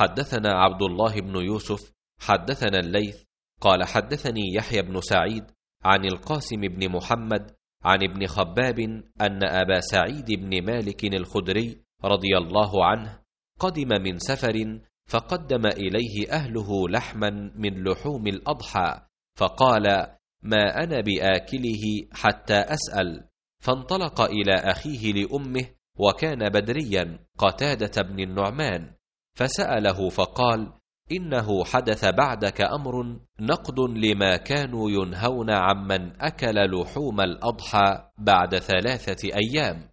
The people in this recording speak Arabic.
حدثنا عبد الله بن يوسف حدثنا الليث قال حدثني يحيى بن سعيد عن القاسم بن محمد عن ابن خباب أن أبا سعيد بن مالك الخدري رضي الله عنه قدم من سفر فقدم إليه أهله لحما من لحوم الأضحى، فقال: ما أنا بآكله حتى أسأل. فانطلق إلى أخيه لأمه وكان بدريا قتادة بن النعمان، فسأله فقال: إنه حدث بعدك أمر نقض لما كانوا ينهون عمن أكل لحوم الأضحى بعد 3 أيام.